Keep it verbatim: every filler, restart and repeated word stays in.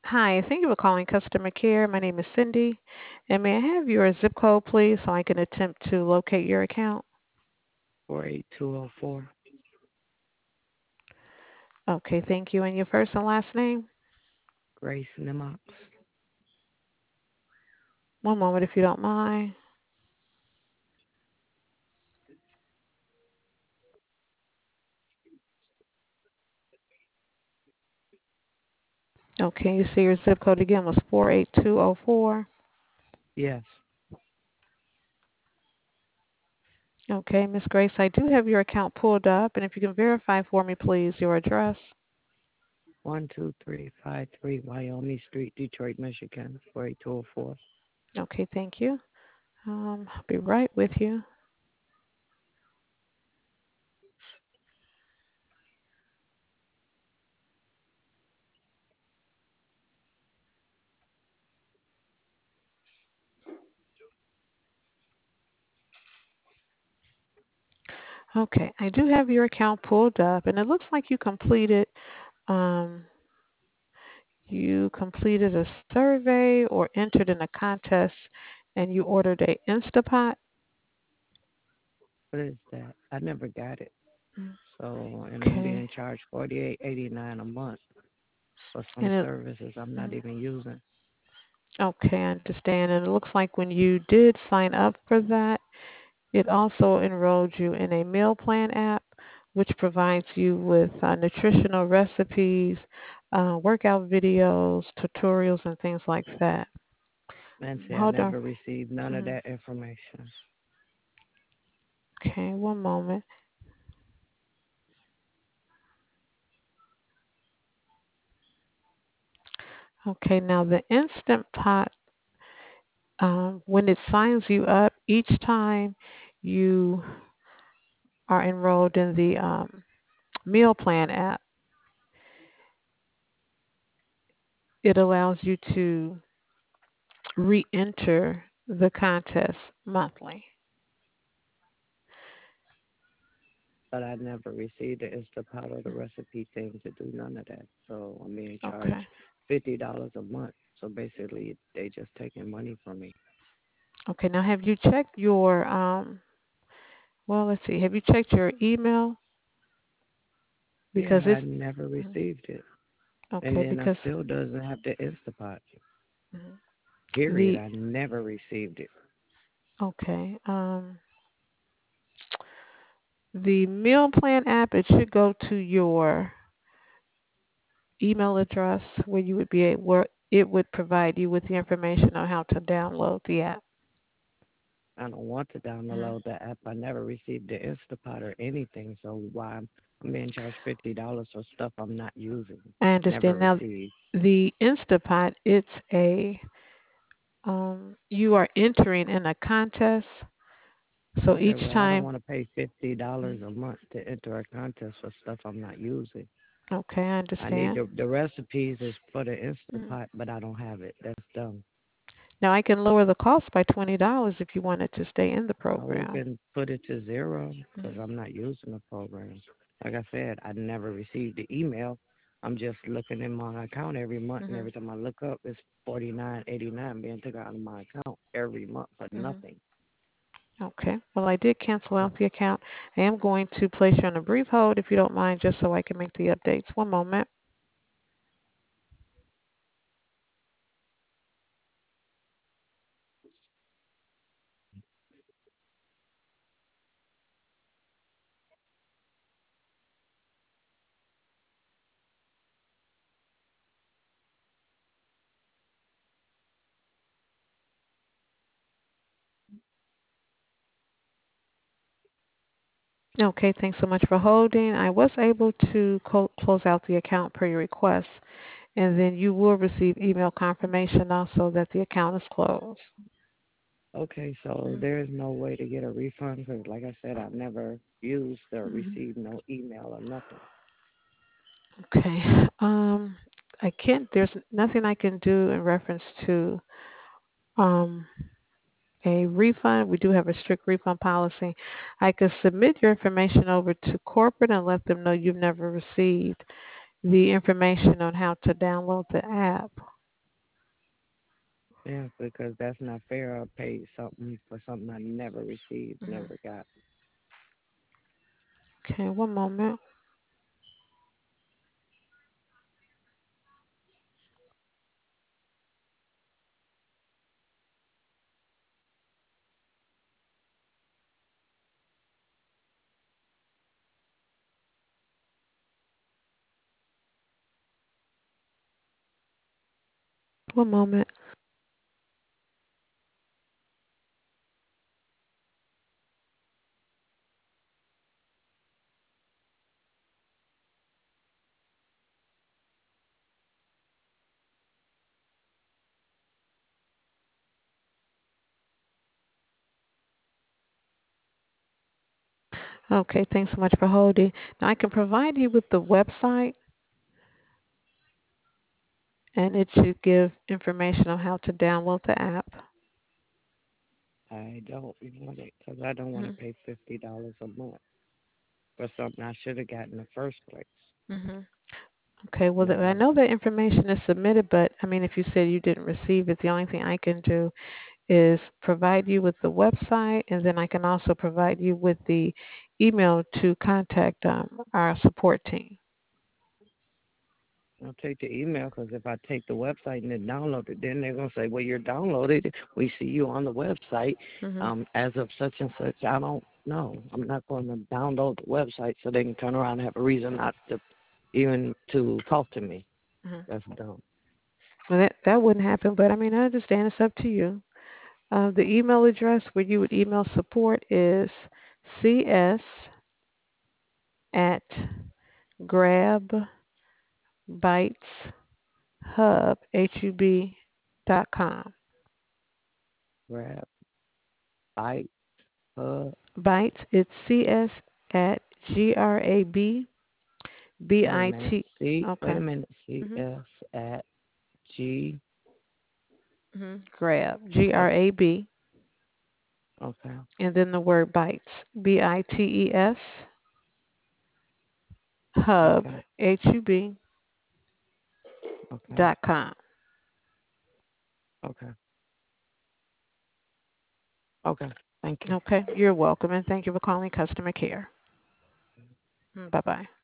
Hi, thank you for calling customer care. My name is Cindy, and may I have your zip code, please, so I can attempt to locate your account? four eight two zero four. Okay, thank you. And your first and last name? Grace Nimox. One moment, if you don't mind. Okay, you see your zip code again was four eight two zero four. Yes. Okay, Miss Grace, I do have your account pulled up, and if you can verify for me, please, your address. One two three five three Wyoming Street, Detroit, Michigan. Four eight two zero four. Okay, thank you. Um, I'll be right with you. Okay, I do have your account pulled up, and it looks like you completed um, you completed a survey or entered in a contest and you ordered a Instapot. What is that? I never got it. So, and I'm Okay. being charged forty eight eighty nine a month for some And it services I'm not mm, even using. okay, I understand. And it looks like when you did sign up for that, it also enrolled you in a meal plan app, which provides you with uh, nutritional recipes, uh, workout videos, tutorials, and things like that. Man, see, I Hold on. never received none of Mhm. that information. Okay, one moment. Okay, now the Instant Pot, um, when it signs you up, each time you are enrolled in the um, meal plan app, it allows you to re-enter the contest monthly. But I never received the Instapot or the recipe thing to do none of that. So I'm being charged Okay. fifty dollars a month. So basically, they just taking money from me. Okay. Now, have you checked your um? Well, let's see. Have you checked your email because Yeah, I it's never mhm, received it. And okay then I because still doesn't have the Instapot. mhm, Period. the I never received it. okay um the meal plan app, it should go to your email address where you would be able, where it would provide you with the information on how to download the app. I don't want to Mhm. download the app. I never received the Instapot or anything. So why I'm, I'm being charged fifty dollars for stuff I'm not using. I Never understand. Now, received. the Instapot, it's a um, you are entering in a contest. So Okay, each well I don't time, want to pay fifty dollars a month to enter a contest for stuff I'm not using. okay, I I need understand. the the recipes is for the Mhm. Instapot, but I don't have it. That's dumb. Now I can lower the cost by twenty dollars if you wanted to stay in the Uh, we program. can put it to zero because Mhm. I'm not using the program. Like I said, I never received the email. I'm just looking in my account every month, and Mhm. every time I look up, it's forty nine eighty nine being taken out of my account every month for Mhm. nothing. Okay. Well, I did cancel out the account. I am going to place you on a brief hold if you don't mind, just so I can make the updates. One moment. Okay, thanks so much for holding. I was able to co- close out the account per your request, and then you will receive email confirmation also that the account is closed. Okay, so Mhm. there is no way to get a refund because, like I said, I've never used or Mhm. received no email or nothing. Okay. Um, I can't. There's nothing I can do in reference to um a refund. We do have a strict refund policy. I could submit your information over to corporate and let them know you've never received the information on how to download the app. Yeah, because that's not fair. I paid something for something I never received, Hmm. never got. Okay, one moment. One moment. Okay, thanks so much for holding. Now I can provide you with the website, and it should give information on how to download the app. I don't want it because I don't want to Hmm. pay fifty dollars a month for something I should have got in the first place. Hmm. Okay, well, You the, I know, know that information is submitted, but I mean, if you said you didn't receive it, the only thing I can do is provide you with the website, and then I can also provide you with the email to contact um, our support team. I'll take the email because if I take the website and then download it, then they're gonna say, "Well, you're downloaded. We see you on the website Hmm. um, as of such and such." I don't know. I'm not going to download the website so they can turn around and have a reason not to even to talk to me. Hmm. That's dumb. Well, that that wouldn't happen, but I mean, I understand it's up to you. Uh, the email address where you would email support is cs at grabbiteshub h u b dot com. Grab, bite, hug. Bytes, it's cs at g r a b b Wait a i minute. t. C. Wait Okay. a minute. C Mhm. S at G. Mhm. Grab, G What? R A B, Okay. and then the word bites, B I T E S, hub, Okay. H U B Okay. dot com. Okay. Okay. Thank you. Okay, you're welcome, and thank you for calling customer care. Bye bye.